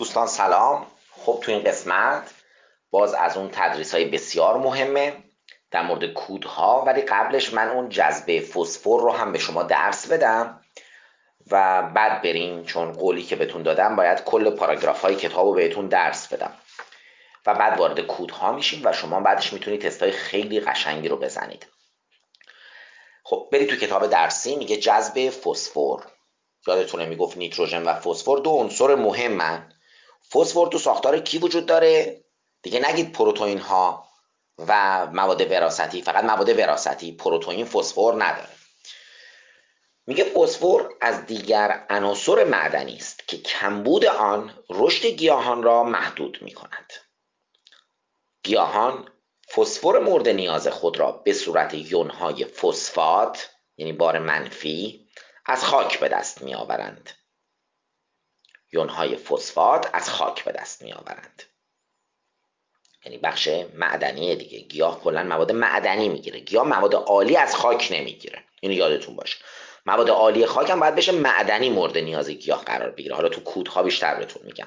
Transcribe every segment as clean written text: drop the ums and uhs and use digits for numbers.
دوستان سلام. خب تو این قسمت باز از اون تدریس های بسیار مهمه در مورد کودها، ولی قبلش من اون جذب فسفر رو هم به شما درس بدم و بعد بریم، چون قولی که بهتون دادم باید کل پاراگراف های کتاب رو بهتون درس بدم و بعد وارد کودها میشیم و شما بعدش میتونید تستای خیلی قشنگی رو بزنید. خب برید تو کتاب درسی، میگه جذب فسفر. یادتونه میگفت نیتروژن و فسفر دو عنصر مهمن. فسفر تو ساختار کی وجود داره؟ دیگه نگید پروتئین ها و مواد وراثتی، فقط مواد وراثتی، پروتئین فسفر نداره. میگه فسفر از دیگر عناصر معدنی است که کمبود آن رشد گیاهان را محدود میکند. گیاهان فسفر مورد نیاز خود را به صورت یونهای فسفات، یعنی بار منفی، از خاک به دست می آورند. یونهای فسفات از خاک به دست می آورند، یعنی بخش معدنی دیگه. گیاه کلا مواد معدنی میگیره، گیاه مواد عالی از خاک نمیگیره، اینو یادتون باشه. مواد عالی خاک هم باید بشه معدنی مورد نیاز گیاه قرار بگیره. حالا تو کودها بیشتر بهتون میگم.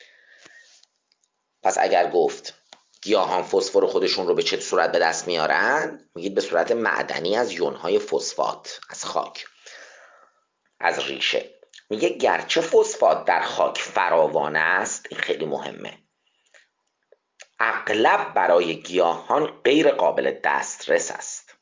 پس اگر گفت گیاهان فسفر خودشون رو به چه صورت به دست میارن، میگید به صورت معدنی از یونهای فسفات از خاک، از ریشه. میگه گرچه فسفات در خاک فراوان است، این خیلی مهمه، اغلب برای گیاهان غیر قابل دسترس است.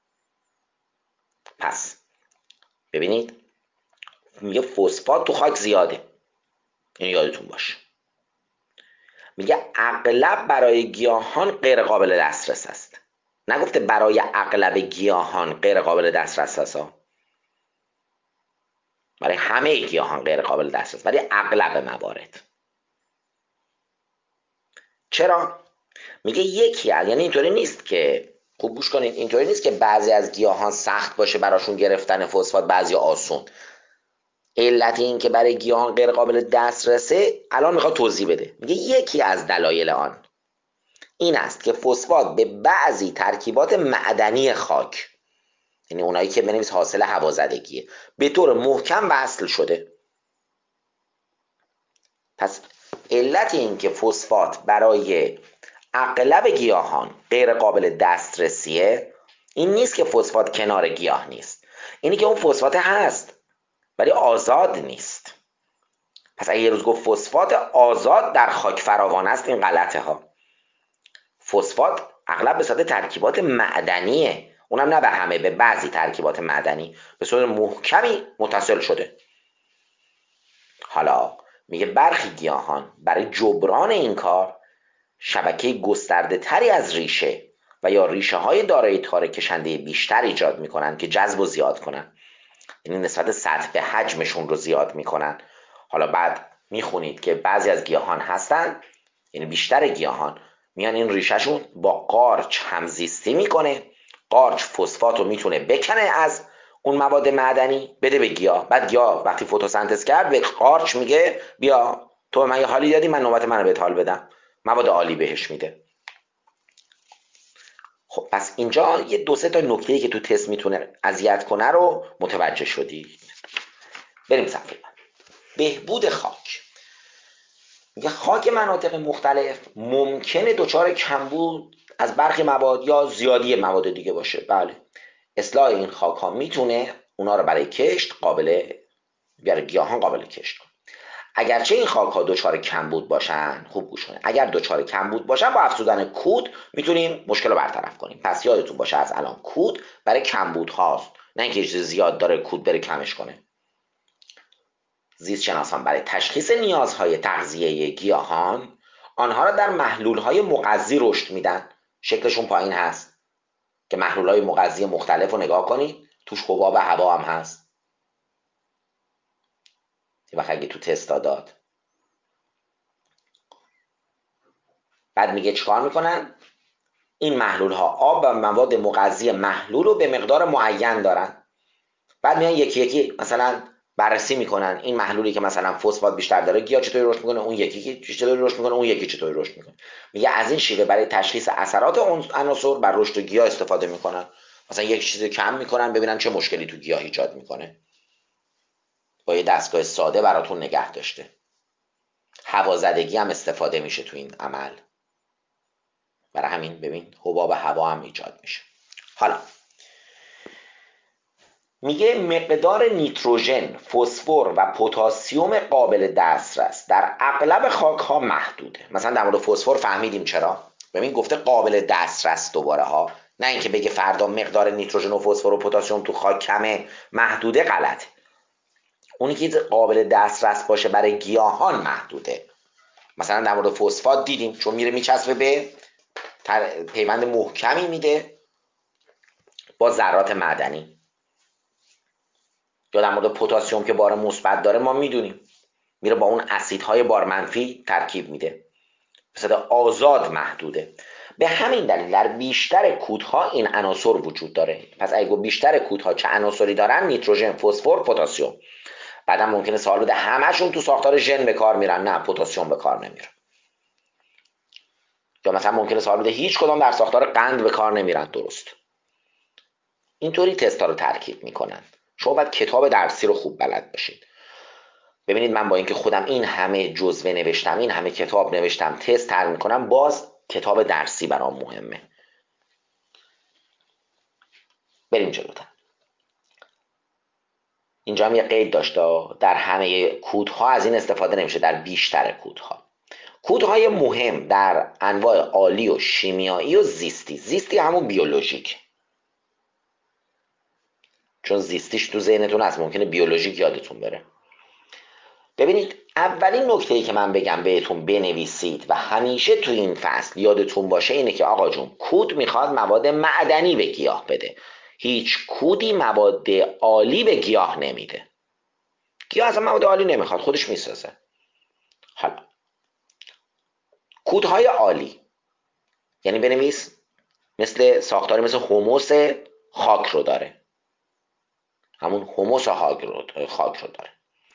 پس ببینید میگه فسفات تو خاک زیاده، این یادتون باشه. میگه اغلب برای گیاهان غیر قابل دسترس است، نگفته برای اغلب گیاهان غیر قابل دسترس است. برای همه گیاهان غیر قابل دسترس، ولی اغلب موارد. چرا؟ میگه یکی از، یعنی اینطوری نیست که، خوب گوش کنید، اینطوری نیست که بعضی از گیاهان سخت باشه براشون گرفتن فسفات، بعضی آسون. علت این که برای گیاهان غیر قابل دسترسه الان میخواد توضیح بده. میگه یکی از دلایل آن این است که فسفات به بعضی ترکیبات معدنی خاک، یعنی اونایی که بنویس حاصل هوازدگیه، به طور محکم وصل شده. پس علت این که فسفات برای اغلب گیاهان غیر قابل دسترسیه این نیست که فسفات کنار گیاه نیست، اینی که اون فسفات هست ولی آزاد نیست. پس اگه یه روز گفت فسفات آزاد در خاک فراوان است، این غلطه ها. فسفات اغلب به صورت ترکیبات معدنیه، اونم نه به همه، به بعضی ترکیبات معدنی به صورت محکمی متصل شده. حالا میگه برخی گیاهان برای جبران این کار شبکه گسترده تری از ریشه و یا ریشه های دارای تار کشنده بیشتر ایجاد میکنن که جذب و زیاد کنن، یعنی نسبت سطح حجمشون رو زیاد میکنن. حالا بعد میخونید که بعضی از گیاهان هستن، یعنی بیشتر گیاهان میان این ریشهشون با قارچ همزیستی میکنه. قارچ فسفات رو میتونه بکنه از اون مواد معدنی بده به گیاه، بعد گیاه وقتی فتوسنتز کرد به قارچ میگه بیا تو من یه حالی دادی، من نوبت منو بهت حال بدم، مواد عالی بهش میده. خب پس اینجا یه دو سه تا نکته‌ای که تو تست میتونه اذیت کنه رو متوجه شدی. بریم صفحه بعد. بهبود خاک. میگه خاک مناطق مختلف ممکنه دچار کمبود از برخی مواد یا زیادی مواد دیگه باشه. بله، اصلاح این خاک ها میتونه اونا رو برای کشت برای گیاهان قابل کشت کنه. اگرچه این خاک ها دچار کمبود باشن، خوب گوش کنید، اگر دچار کمبود باشن با افزودن کود میتونیم مشکل رو برطرف کنیم. پس یادتون باشه از الان کود برای کمبود هاست، نه اینکه چیز زیاد داره کود بره کمش کنه. زیست شناسان برای تشخیص نیازهای تغذیه گیاهان آنها را در محلولهای مغذی رشد میدن. شکلشون پایین هست که محلولهای مغذی مختلف رو نگاه کنید، توش حباب هوا هم هست. یه وقت اگه تو تستا داد، بعد میگه چیکار میکنن؟ این محلول ها آب و مواد مغذی محلول رو به مقدار معین دارن. بعد میان یکی یکی مثلا بررسی میکنن این محلولی که مثلا فسفات بیشتر داره گیاه چطوری رشد میکنه، اون یکی که چطوری رشد میکنه، اون یکی چطوری رشد میکنه. میگه از این شیوه برای تشخیص اثرات اون عناصر بر رشد گیاه استفاده میکنن. مثلا یک چیزی کم میکنن ببینن چه مشکلی تو گیاه ایجاد میکنه، با یه دستگاه ساده براتون نگه داشته. هوازدگی هم استفاده میشه تو این عمل. برای همین ببین حباب هوا هم ایجاد میشه. حالا میگه مقدار نیتروژن، فسفر و پتاسیم قابل دسترس در اغلب خاک ها محدوده. مثلا در مورد فسفر فهمیدیم چرا؟ ببین گفته قابل دسترس دوباره ها، نه اینکه بگه فردا مقدار نیتروژن و فسفر و پتاسیم تو خاک کمه، محدوده غلطه. اونی که قابل دسترس باشه برای گیاهان محدوده. مثلا در مورد فسفات دیدیم چون میره میچسبه به پیوند محکمی میده با ذرات معدنی. یا در مورد پتاسیم که بار مثبت داره ما میدونیم میره با اون اسیدهای بار منفی ترکیب میده، به صورت آزاد محدوده. به همین دلیل در بیشتر کودها این عناصر وجود داره. پس اگه بیشتر کودها چه عناصری دارن؟ نیتروژن، فسفر، پتاسیم. بعدا ممکنه سوال بده همشون تو ساختار ژن به کار میرن؟ نه، پتاسیم به کار نمیره. یا مثلا ممکنه سوال بده هیچ کدام در ساختار قند به کار نمیرن. درست. اینطوری تستا رو ترکیب میکنن. شما باید کتاب درسی رو خوب بلد باشید. ببینید من با اینکه خودم این همه جزوه نوشتم، این همه کتاب نوشتم، تست حل میکنم، باز کتاب درسی برام مهمه. بریم جلوتر. اینجا هم یه قید داشته، در همه کودها از این استفاده نمیشه، در بیشتر کودها. کودهای مهم در انواع آلی و شیمیایی و زیستی. زیستی همون بیولوژیک، چون زیستیش تو ذهنتون هست، ممکنه بیولوژیک یادتون بره. ببینید اولین نکته‌ای که من بگم بهتون بنویسید و همیشه تو این فصل یادتون باشه اینه که آقا جون کود میخواد مواد معدنی به گیاه بده. هیچ کودی مواد آلی به گیاه نمیده. گیاه اصلا مواد آلی نمیخواد، خودش میسازه. حالا کودهای آلی یعنی بنویس مثل ساختاری مثل هوموس خاک رو داره، همون هوموس خاک رو داره.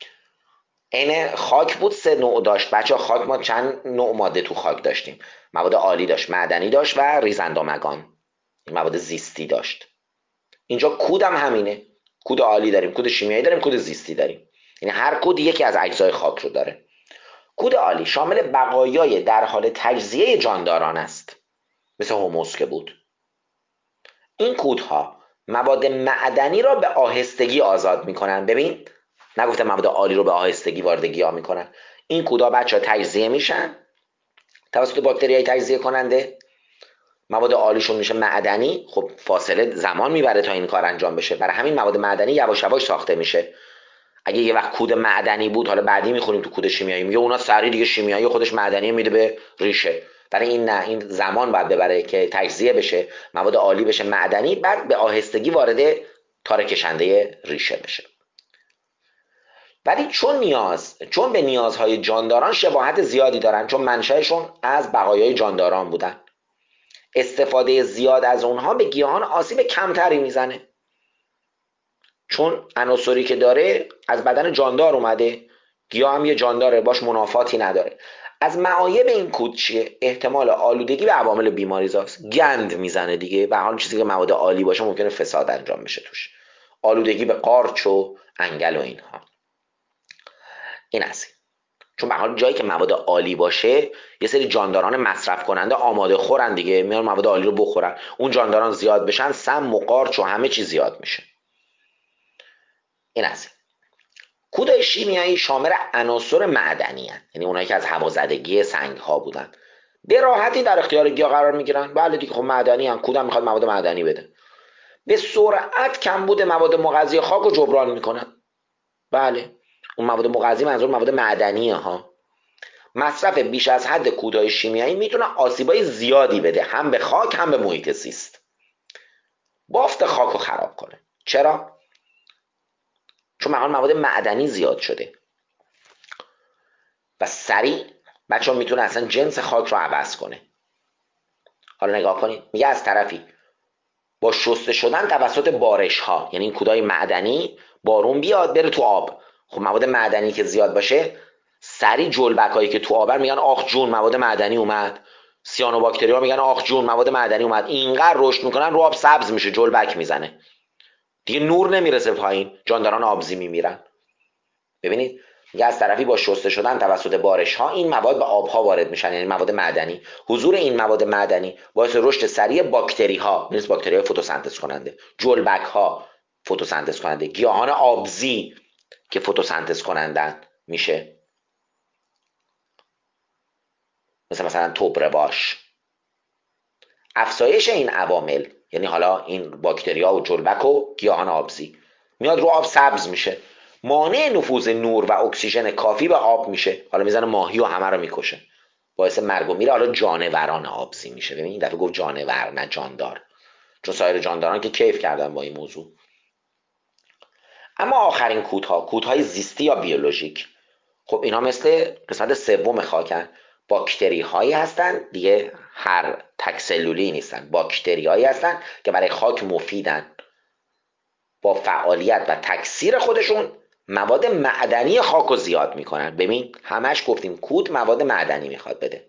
عین خاک بود 3 نوع داشت بچه. خاک ما چند نوع ماده تو خاک داشتیم؟ مواد آلی داشت، معدنی داشت و ریزندامگان، مواد زیستی داشت. اینجا کود هم همینه. کود آلی داریم، کود شیمیایی داریم، کود زیستی داریم. یعنی هر کود یکی از اجزای خاک رو داره. کود آلی شامل بقایای در حال تجزیه جانداران است، مثل هوموس که بود. این کودها مواد معدنی را به آهستگی آزاد میکنن. ببین نگفته مواد آلی رو به آهستگی وارد گیاه میکنن. این کودها بچه ها تجزیه میشن توسط باکتریای تجزیه کننده. مواد آلیشون میشه معدنی. خب فاصله زمان میبره تا این کار انجام بشه، برای همین مواد معدنی یواش یواش ساخته میشه. اگه یه وقت کود معدنی بود، حالا بعدی میخوریم تو کود شیمیایی، میگه اونا سری دیگه شیمیایی خودش معدنی میده به ریشه. برای این نه، این زمان باید ببره که تجزیه بشه، مواد آلی بشه معدنی، بعد به آهستگی وارد تار کشنده ریشه بشه. ولی چون به نیازهای جانداران شباهت زیادی دارن، چون منشأشون از بقایای جانداران بودن، استفاده زیاد از اونها به گیاهان آسیب کمتری میزنه. چون عناصری که داره از بدن جاندار اومده، گیاه هم یه جانداره، باش منافاتی نداره. از معایب این کود چیه؟ احتمال آلودگی به عوامل بیماریزاست. گند میزنه دیگه، و حال چیزی که مواد آلی باشه ممکنه فساد انجام بشه توش. آلودگی به قارچ و انگل و اینها. این است. چون به حال جایی که مواد آلی باشه یه سری جانداران مصرف کننده آماده خورن دیگه، میان مواد آلی رو بخورن. اون جانداران زیاد بشن، سم و قارچ و همه چیز زیاد میشه. این است. کودهای شیمیایی شامل عناصر معدنی هستند، یعنی اونایی که از هوازدگی سنگ ها بودن، به راحتی در اختیار گیاه قرار میگیرن. بله دیگه، خب معدنی هم، کودم میخواد مواد معدنی بده. به سرعت کمبود مواد مغذی خاک رو جبران میکنن. بله، اون مواد مغذی منظور مواد معدنیه ها. مصرف بیش از حد کودهای شیمیایی میتونه آسیبای زیادی بده، هم به خاک هم به محیط زیست. بافت خاک رو خراب کنه. چرا؟ چون مثلا مواد معدنی زیاد شده و سریع بچه ها میتونه اصلا جنس خاک رو عوض کنه. حالا نگاه کنید، میگه از طرفی با شسته شدن توسط بارش ها، یعنی این کودهای معدنی بارون بیاد بره تو آب، خب مواد معدنی که زیاد باشه سریع جلبک هایی که تو آبن میگن آخ جون مواد معدنی اومد. سیانوباکتری ها میگن آخ جون مواد معدنی اومد. اینقدر رشد میکنن رو آب سبز میشه، جلبک میزنه دیگه، نور نمیرسه پایین، جانداران آبزی میمیرن. ببینید میگه از طرفی با شسته شدن توسط بارش ها این مواد به آبها وارد میشن، یعنی مواد معدنی. حضور این مواد معدنی باعث رشد سریع باکتری ها، نیست باکتری های فتوسنتز کننده، جلبک ها فتوسنتز کننده، گیاهان آبزی که فتوسنتز کنندن میشه، مثلا تبرباش. افزایش این عوامل، یعنی حالا این باکتریا و جلبک و گیاهان آبزی، میاد رو آب سبز میشه، مانع نفوذ نور و اکسیژن کافی به آب میشه، حالا میزنه ماهی و همه رو میکشه، باعث مرگ و میر حالا جانوران آبزی میشه. ببین این دفعه گفت جانور نه جاندار، چون سایر جانداران که کیف کردن با این موضوع. اما آخرین کودهای زیستی یا بیولوژیک، خب اینا مثل قسمت سوم خاکن، باکتری هایی هستن دیگه، هر تک سلولی نیستن، باکتری هایی هستن که برای خاک مفیدن، با فعالیت و تکثیر خودشون مواد معدنی خاک رو زیاد میکنن. ببین همش گفتیم کود مواد معدنی میخواد بده.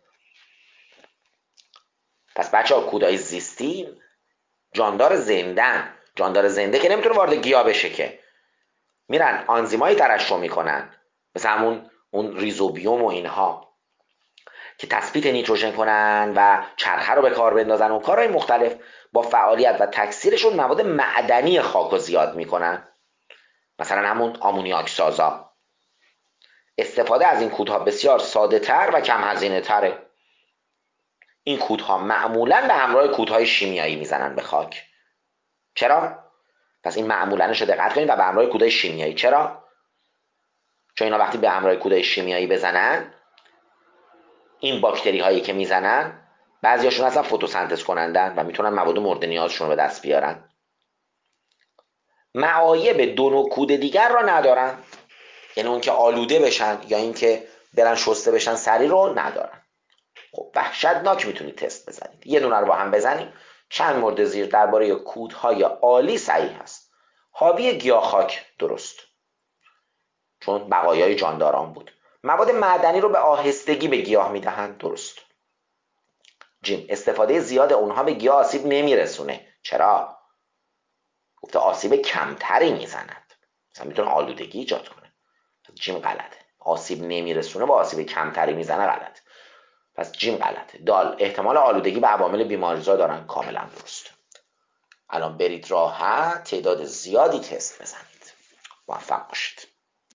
پس بچه ها کودهای زیستی جاندار زندن، جاندار زنده که نمیتونه وارد گیاه بشه، که میرن آنزیمایی ترشح میکنن، مثل همون اون ریزوبیوم و اینها که تثبیت نیتروژن کنن و چرخه رو به کار بندازن و کارهای مختلف، با فعالیت و تکثیرشون مواد معدنی خاک رو زیاد میکنن، مثلا همون آمونیاک سازا. استفاده از این کودها بسیار ساده تر و کم هزینه تره. این کودها معمولا به همراه کودهای شیمیایی میزنن به خاک. چرا؟ پس این معمولنش رو دقت کنید، و به همراه کودهای شیمیایی. چرا؟ چون اینا وقتی به همراه کودهای شیمیایی بزنن، این باکتری هایی که میزنن بعضیاشون اصلا فتوسنتز کنندن و میتونن مواد مورد نیازشون رو به دست بیارن. معایب دو نوع کود دیگر را ندارن، یعنی اون که آلوده بشن یا این که برن شسته بشن سری رو ندارن. خب وحشتناک میتونید تست بزنید، یه دونه رو با هم بزنیم. چند مورد زیر درباره کودهای عالی صحیح هست. حاوی گیاه خاک، درست، چون بقایای جانداران بود. مواد معدنی رو به آهستگی به گیاه میدهند، درست. جیم استفاده زیاد اونها به گیاه آسیب نمیرسونه. چرا؟ گفته آسیب کمتری میزند، مثلا میتونه آلودگی ایجاد کنه. جیم غلطه. آسیب نمیرسونه با آسیب کمتری میزنه، غلط. پس جیم غلطه. دال احتمال آلودگی به عوامل بیماریزا دارن، کاملا درست. الان برید راحت تعداد زیادی تست بزنید. موفق باشید.